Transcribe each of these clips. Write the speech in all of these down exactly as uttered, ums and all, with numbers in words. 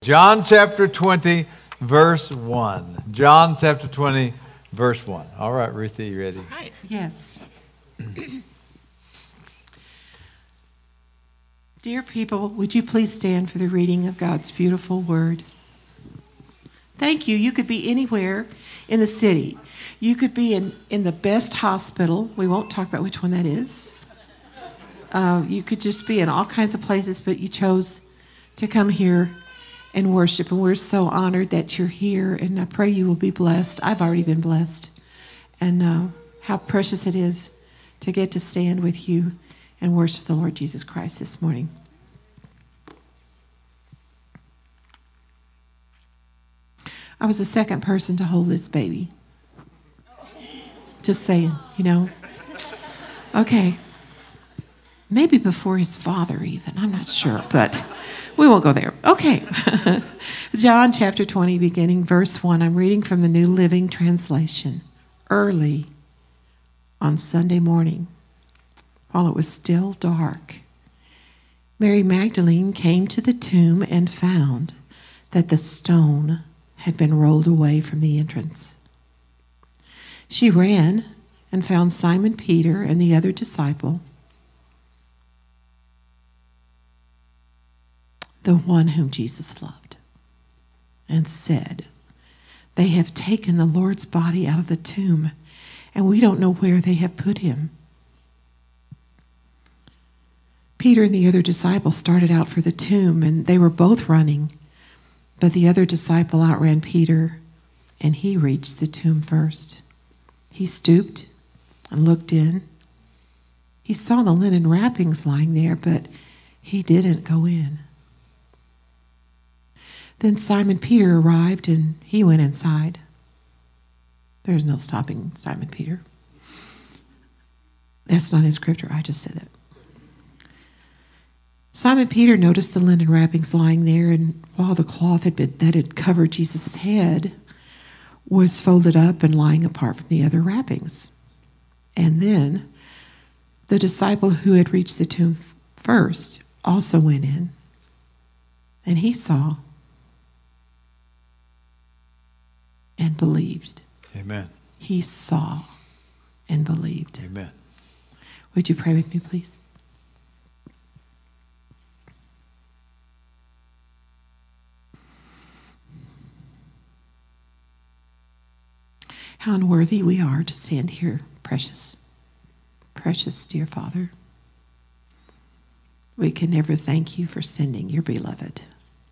John chapter twenty, verse one. John chapter twenty, verse one. All right, Ruthie, you ready? All right. Yes. Dear people, would you please stand for the reading of God's beautiful word? Thank you. You could be anywhere in the city. You could be in, in the best hospital. We won't talk about which one that is. Uh, you could just be in all kinds of places, but you chose to come here and worship. And we're so honored that you're here. And I pray you will be blessed. I've already been blessed. And uh, how precious it is to get to stand with you and worship the Lord Jesus Christ this morning. I was the second person to hold this baby. Just saying, you know. Okay. Maybe before his father even. I'm not sure, but we won't go there. Okay. John chapter twenty, beginning verse one. I'm reading from the New Living Translation. Early on Sunday morning, while it was still dark, Mary Magdalene came to the tomb and found that the stone had been rolled away from the entrance. She ran and found Simon Peter and the other disciple, the one whom Jesus loved, and said, "They have taken the Lord's body out of the tomb, and we don't know where they have put him." Peter and the other disciple started out for the tomb, and they were both running, but the other disciple outran Peter, and he reached the tomb first. He stooped and looked in. He saw the linen wrappings lying there, but he didn't go in. Then Simon Peter arrived, and he went inside. There's no stopping Simon Peter. That's not in Scripture. I just said that. Simon Peter noticed the linen wrappings lying there, and while the cloth had been, that had covered Jesus' head was folded up and lying apart from the other wrappings. And then the disciple who had reached the tomb first also went in, and he saw and believed. Amen. He saw and believed. Amen. Would you pray with me, please? How unworthy we are to stand here, precious, precious dear Father. We can never thank you for sending your beloved,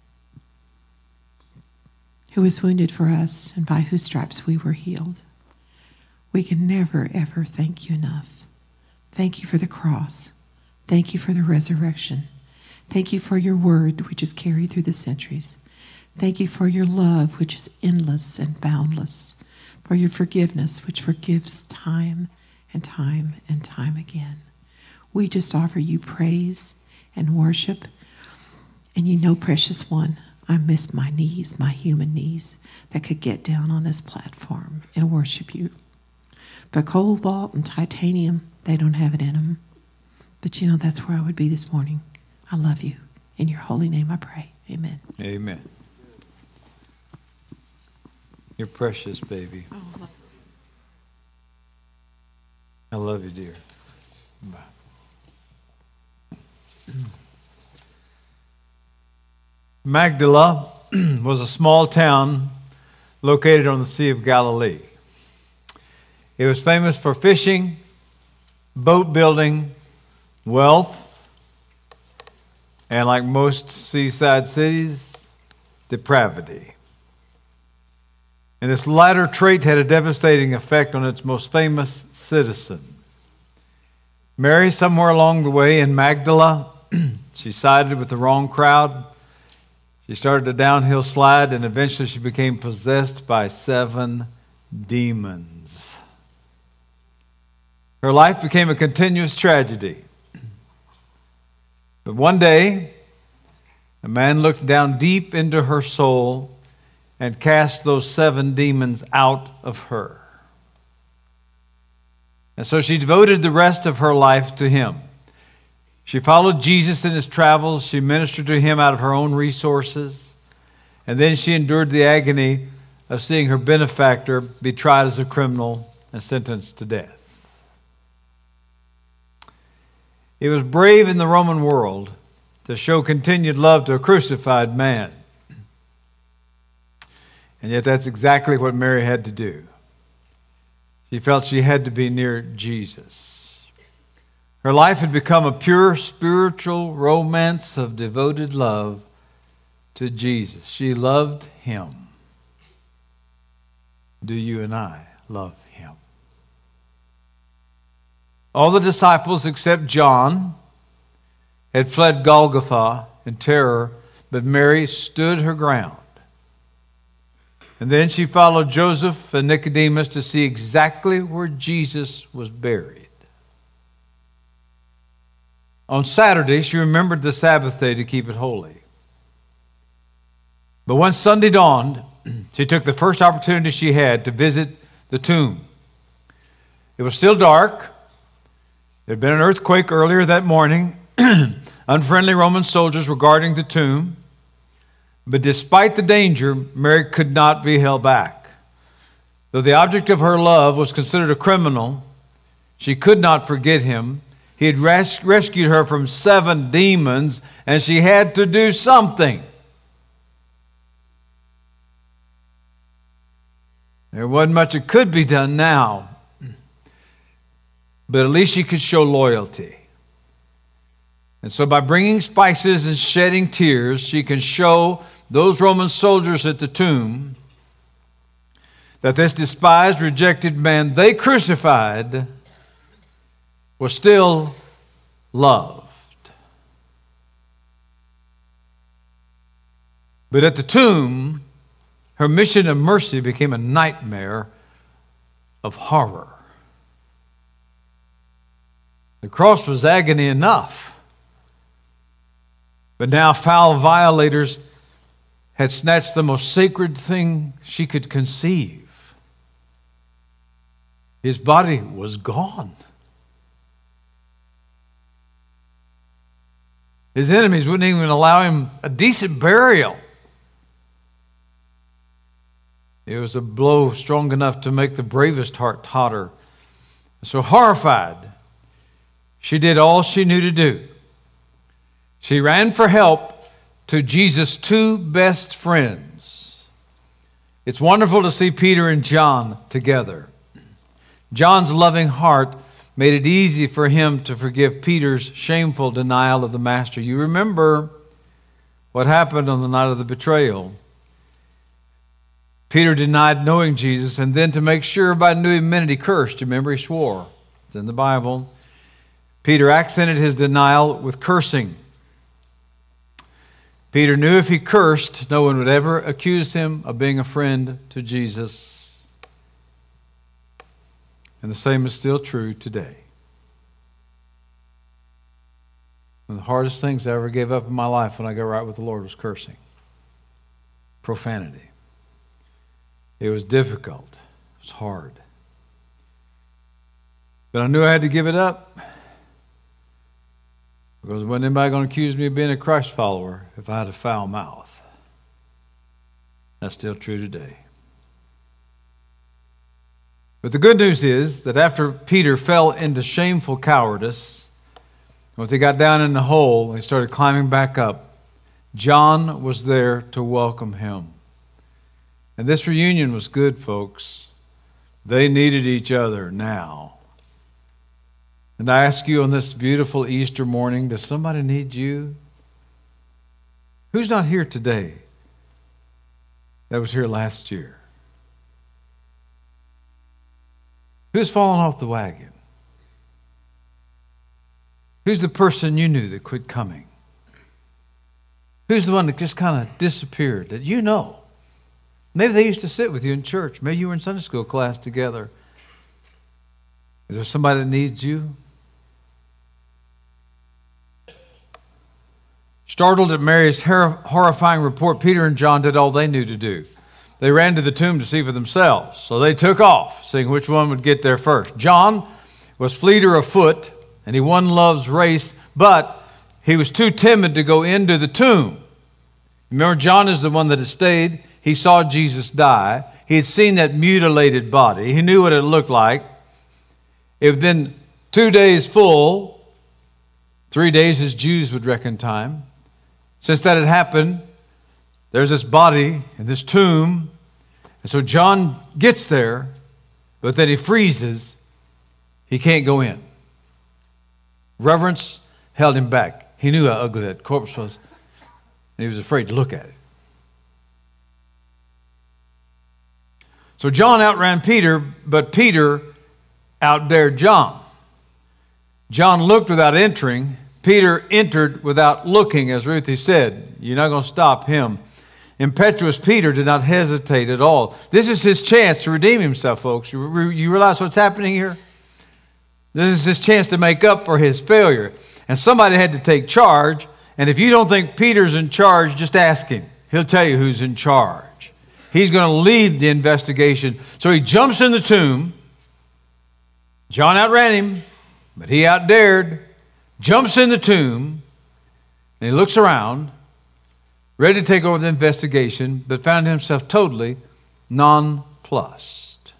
who was wounded for us and by whose stripes we were healed. We can never, ever thank you enough. Thank you for the cross. Thank you for the resurrection. Thank you for your word, which is carried through the centuries. Thank you for your love, which is endless and boundless. For your forgiveness, which forgives time and time and time again. We just offer you praise and worship. And you know, precious one, I miss my knees, my human knees, that could get down on this platform and worship you. But cobalt and titanium, they don't have it in them. But you know, that's where I would be this morning. I love you. In your holy name I pray. Amen. Amen. You're precious, baby. Oh, love I love you, dear. Bye. Magdala was a small town located on the Sea of Galilee. It was famous for fishing, boat building, wealth, and like most seaside cities, depravity. And this latter trait had a devastating effect on its most famous citizen. Mary, somewhere along the way in Magdala, she sided with the wrong crowd. She started a downhill slide, and eventually she became possessed by seven demons. Her life became a continuous tragedy. But one day, a man looked down deep into her soul and cast those seven demons out of her. And so she devoted the rest of her life to him. She followed Jesus in his travels. She ministered to him out of her own resources. And then she endured the agony of seeing her benefactor be tried as a criminal and sentenced to death. It was brave in the Roman world to show continued love to a crucified man. And yet that's exactly what Mary had to do. She felt she had to be near Jesus. Her life had become a pure spiritual romance of devoted love to Jesus. She loved him. Do you and I love him? All the disciples except John had fled Golgotha in terror, but Mary stood her ground. And then she followed Joseph and Nicodemus to see exactly where Jesus was buried. On Saturday, she remembered the Sabbath day to keep it holy. But when Sunday dawned, she took the first opportunity she had to visit the tomb. It was still dark. There had been an earthquake earlier that morning. Unfriendly Roman soldiers were guarding the tomb. But despite the danger, Mary could not be held back. Though the object of her love was considered a criminal, she could not forget him. He had res- rescued her from seven demons, and she had to do something. There wasn't much that could be done now, but at least she could show loyalty. And so by bringing spices and shedding tears, she can show those Roman soldiers at the tomb that this despised, rejected man they crucified was still loved. But at the tomb, her mission of mercy became a nightmare of horror. The cross was agony enough, but now foul violators had snatched the most sacred thing she could conceive. His body was gone. His enemies wouldn't even allow him a decent burial. It was a blow strong enough to make the bravest heart totter. So horrified, she did all she knew to do. She ran for help to Jesus' two best friends. It's wonderful to see Peter and John together. John's loving heart made it easy for him to forgive Peter's shameful denial of the Master. You remember what happened on the night of the betrayal. Peter denied knowing Jesus, and then to make sure everybody knew he meant it, he cursed. Remember, he swore. It's in the Bible. Peter accented his denial with cursing. Peter knew if he cursed, no one would ever accuse him of being a friend to Jesus. And the same is still true today. One of the hardest things I ever gave up in my life when I got right with the Lord was cursing. Profanity. It was difficult. It was hard. But I knew I had to give it up. Because wasn't anybody going to accuse me of being a Christ follower if I had a foul mouth? That's still true today. But the good news is that after Peter fell into shameful cowardice, once he got down in the hole and he started climbing back up, John was there to welcome him. And this reunion was good, folks. They needed each other now. And I ask you on this beautiful Easter morning, does somebody need you? Who's not here today that was here last year? Who's fallen off the wagon? Who's the person you knew that quit coming? Who's the one that just kind of disappeared that you know? Maybe they used to sit with you in church. Maybe you were in Sunday school class together. Is there somebody that needs you? Startled at Mary's horrifying report, Peter and John did all they knew to do. They ran to the tomb to see for themselves. So they took off, seeing which one would get there first. John was fleeter of foot, and he won love's race, but he was too timid to go into the tomb. Remember, John is the one that had stayed. He saw Jesus die. He had seen that mutilated body. He knew what it looked like. It had been two days full, three days as Jews would reckon time. Since that had happened, there's this body in this tomb. And so John gets there, but then he freezes. He can't go in. Reverence held him back. He knew how ugly that corpse was, and he was afraid to look at it. So John outran Peter, but Peter outdared John. John looked without entering. Peter entered without looking, as Ruthie said. You're not going to stop him. Impetuous Peter did not hesitate at all. This is his chance to redeem himself, folks. You, you realize what's happening here? This is his chance to make up for his failure. And somebody had to take charge. And if you don't think Peter's in charge, just ask him. He'll tell you who's in charge. He's going to lead the investigation. So he jumps in the tomb. John outran him, but he outdared. Jumps in the tomb. And he looks around, ready to take over the investigation, but found himself totally nonplussed.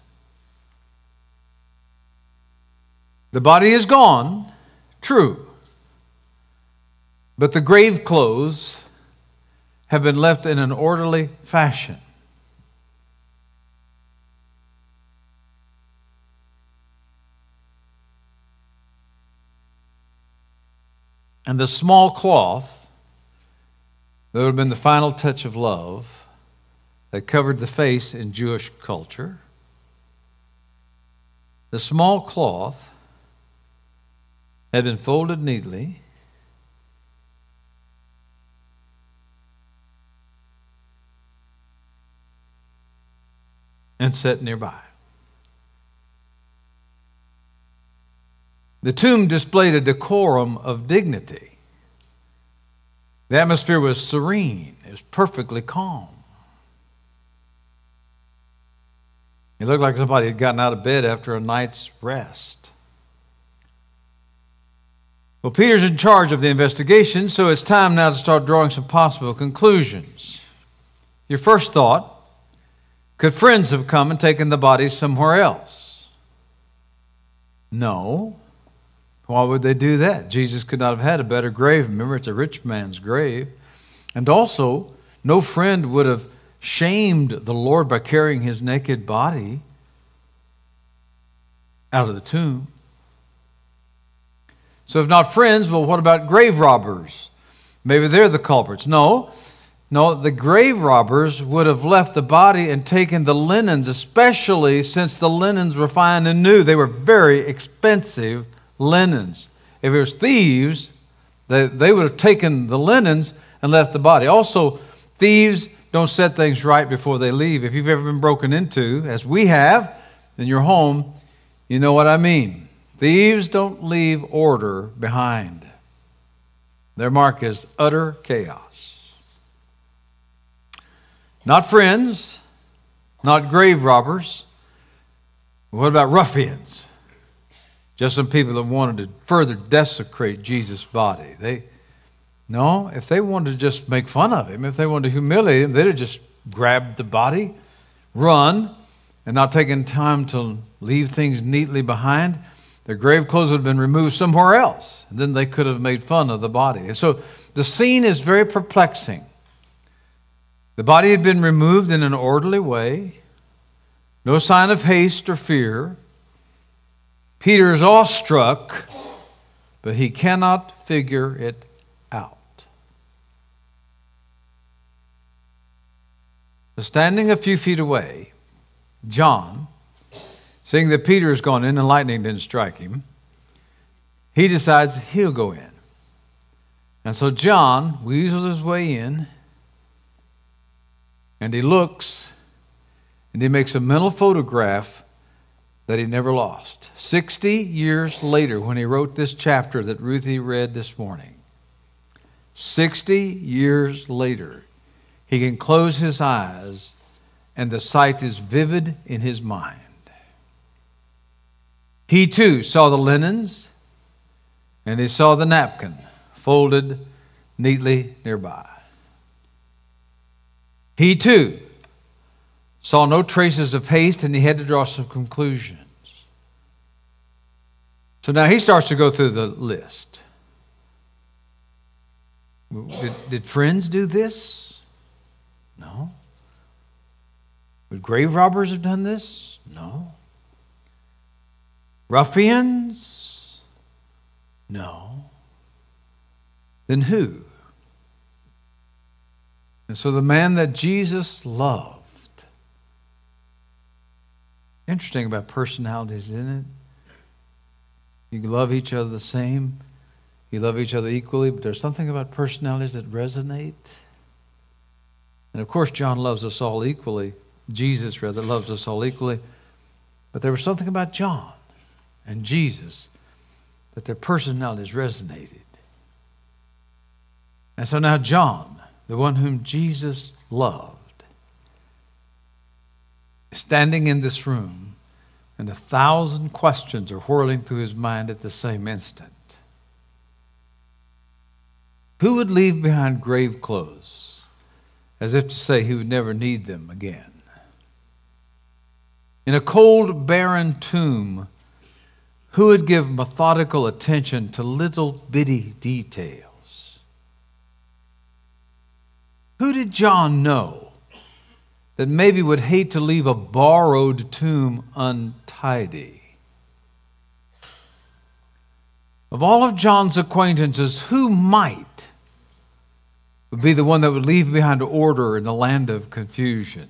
The body is gone, true, but the grave clothes have been left in an orderly fashion. And the small cloth that would have been the final touch of love that covered the face in Jewish culture, the small cloth had been folded neatly and set nearby. The tomb displayed a decorum of dignity. The atmosphere was serene. It was perfectly calm. It looked like somebody had gotten out of bed after a night's rest. Well, Peter's in charge of the investigation, so it's time now to start drawing some possible conclusions. Your first thought, could friends have come and taken the body somewhere else? No. Why would they do that? Jesus could not have had a better grave. Remember, it's a rich man's grave. And also, no friend would have shamed the Lord by carrying his naked body out of the tomb. So if not friends, well, what about grave robbers? Maybe they're the culprits. No, no, the grave robbers would have left the body and taken the linens, especially since the linens were fine and new. They were very expensive linens. If it was thieves, they, they would have taken the linens and left the body. Also, thieves don't set things right before they leave. If you've ever been broken into, as we have, in your home, you know what I mean. Thieves don't leave order behind. Their mark is utter chaos. Not friends, not grave robbers. What about ruffians? Just some people that wanted to further desecrate Jesus' body. They, no, if they wanted to just make fun of him, if they wanted to humiliate him, they'd have just grabbed the body, run, and not taken time to leave things neatly behind. Their grave clothes would have been removed somewhere else. And then they could have made fun of the body. And so the scene is very perplexing. The body had been removed in an orderly way. No sign of haste or fear. Peter is awestruck, but he cannot figure it out. So standing a few feet away, John, seeing that Peter has gone in and lightning didn't strike him, he decides he'll go in. And so John weasels his way in, and he looks, and he makes a mental photograph that he never lost. Sixty years later, when he wrote this chapter that Ruthie read this morning, sixty years later, he can close his eyes, and the sight is vivid in his mind. He too saw the linens, and he saw the napkin folded neatly nearby. He too saw no traces of haste, and he had to draw some conclusions. So now he starts to go through the list. Did, did friends do this? No. Would grave robbers have done this? No. Ruffians? No. Then who? And so the man that Jesus loved. Interesting about personalities, isn't it? You love each other the same. You love each other equally, but there's something about personalities that resonate. And of course, John loves us all equally. Jesus, rather, loves us all equally. But there was something about John and Jesus that their personalities resonated. And so now John, the one whom Jesus loved, is standing in this room, and a thousand questions are whirling through his mind at the same instant. Who would leave behind grave clothes, as if to say he would never need them again? In a cold, barren tomb, who would give methodical attention to little bitty details? Who did John know that maybe would hate to leave a borrowed tomb untidy? Of all of John's acquaintances, who might would be the one that would leave behind order in the land of confusion?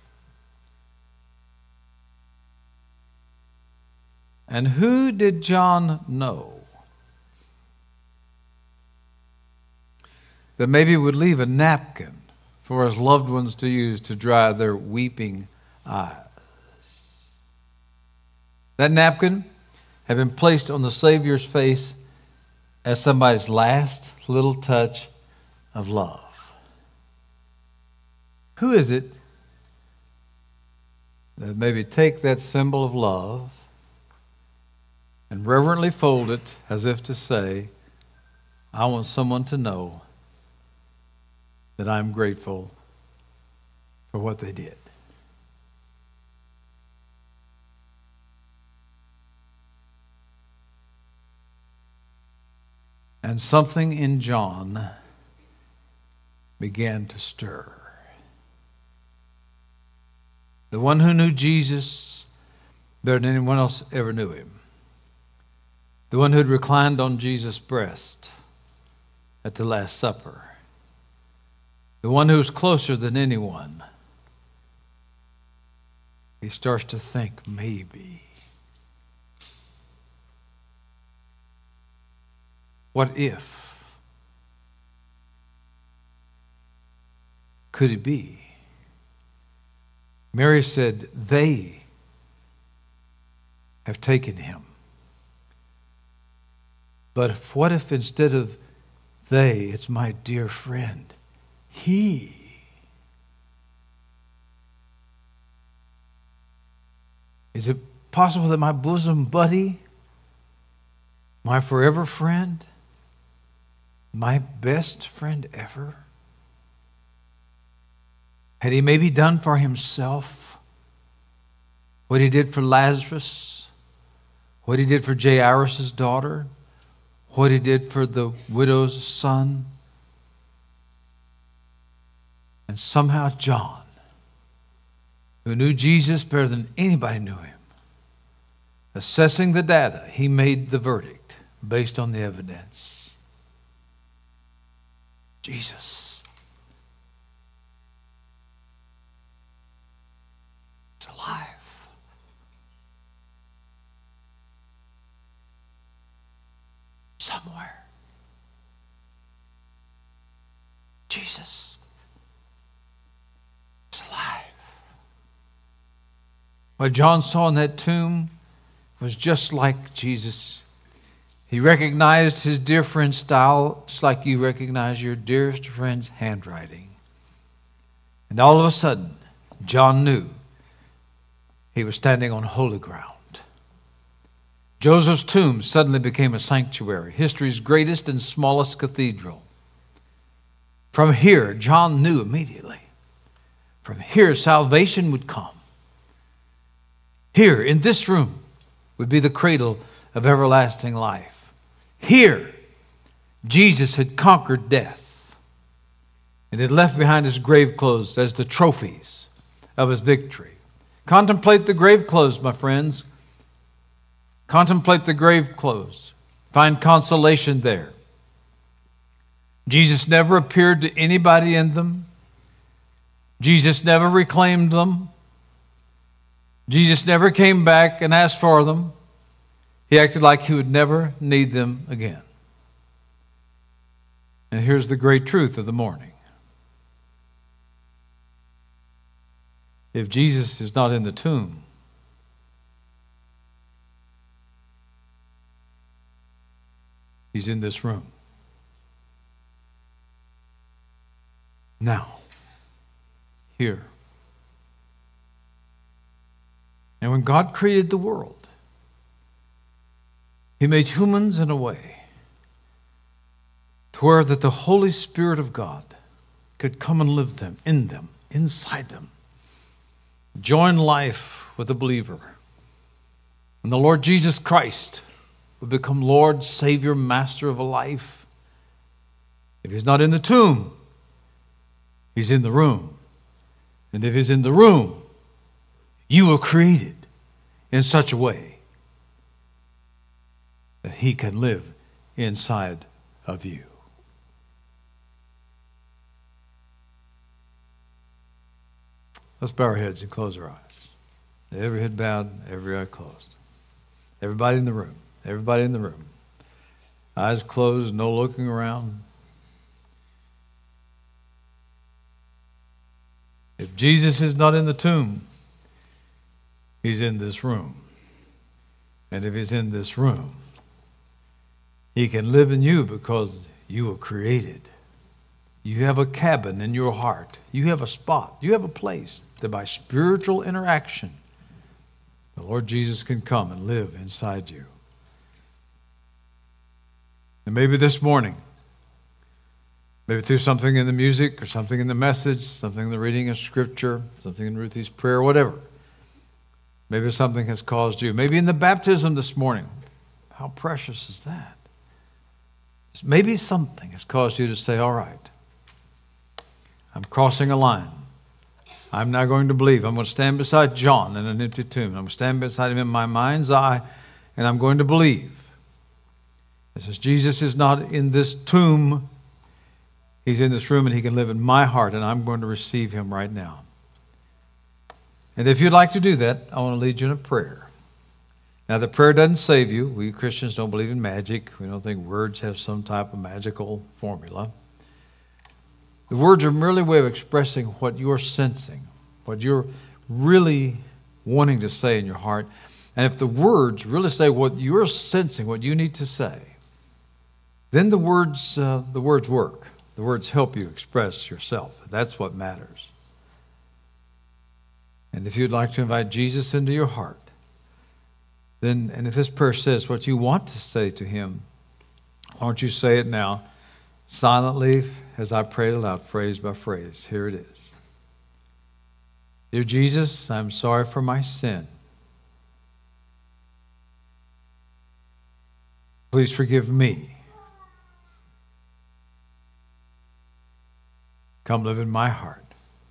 And who did John know that maybe would leave a napkin for his loved ones to use to dry their weeping eyes? That napkin had been placed on the Savior's face as somebody's last little touch of love. Who is it that maybe take that symbol of love and reverently fold it as if to say, I want someone to know that I'm grateful for what they did? And something in John began to stir. The one who knew Jesus better than anyone else ever knew him. The one who had reclined on Jesus' breast at the Last Supper. The one who was closer than anyone. He starts to think, maybe. What if? Could it be? Mary said, they have taken him. But if, what if instead of they, it's my dear friend, he? Is it possible that my bosom buddy, my forever friend, my best friend ever, had he maybe done for himself what he did for Lazarus, what he did for Jairus' daughter, what he did for the widow's son? And somehow John, who knew Jesus better than anybody knew him, assessing the data, he made the verdict based on the evidence. Jesus is alive. Somewhere. Jesus is alive. What John saw in that tomb was just like Jesus. He recognized his dear friend's style, just like you recognize your dearest friend's handwriting. And all of a sudden, John knew he was standing on holy ground. Joseph's tomb suddenly became a sanctuary, history's greatest and smallest cathedral. From here, John knew immediately From here, salvation would come. Here, in this room, would be the cradle of everlasting life. Here, Jesus had conquered death and had left behind his grave clothes as the trophies of his victory. Contemplate the grave clothes, my friends. Contemplate the grave clothes. Find consolation there. Jesus never appeared to anybody in them. Jesus never reclaimed them. Jesus never came back and asked for them. He acted like he would never need them again. And here's the great truth of the morning. If Jesus is not in the tomb, he's in this room. Now, here. And when God created the world, he made humans in a way to where that the Holy Spirit of God could come and live them, in them, inside them. Join life with a believer. And the Lord Jesus Christ would become Lord, Savior, Master of a life. If he's not in the tomb, he's in the room. And if he's in the room, you were created in such a way that he can live inside of you. Let's bow our heads and close our eyes. Every head bowed, every eye closed. Everybody in the room, everybody in the room. Eyes closed, no looking around. If Jesus is not in the tomb, he's in this room. And if he's in this room, he can live in you because you were created. You have a cabin in your heart. You have a spot. You have a place that by spiritual interaction, the Lord Jesus can come and live inside you. And maybe this morning, maybe through something in the music or something in the message, something in the reading of Scripture, something in Ruthie's prayer, whatever. Maybe something has caused you. Maybe in the baptism this morning. How precious is that? Maybe something has caused you to say, all right, I'm crossing a line. I'm now going to believe. I'm going to stand beside John in an empty tomb. I'm going to stand beside him in my mind's eye, and I'm going to believe. It says Jesus is not in this tomb. He's in this room, and he can live in my heart, and I'm going to receive him right now. And if you'd like to do that, I want to lead you in a prayer. Now, the prayer doesn't save you. We Christians don't believe in magic. We don't think words have some type of magical formula. The words are merely a way of expressing what you're sensing, what you're really wanting to say in your heart. And if the words really say what you're sensing, what you need to say, then the words, uh, the words work. The words help you express yourself. That's what matters. And if you'd like to invite Jesus into your heart, then, and if this prayer says what you want to say to him, why don't you say it now, silently, as I pray it aloud, phrase by phrase. Here it is. Dear Jesus, I'm sorry for my sin. Please forgive me. Come live in my heart.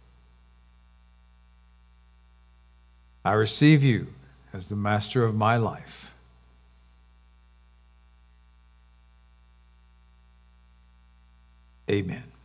I receive you as the master of my life. Amen.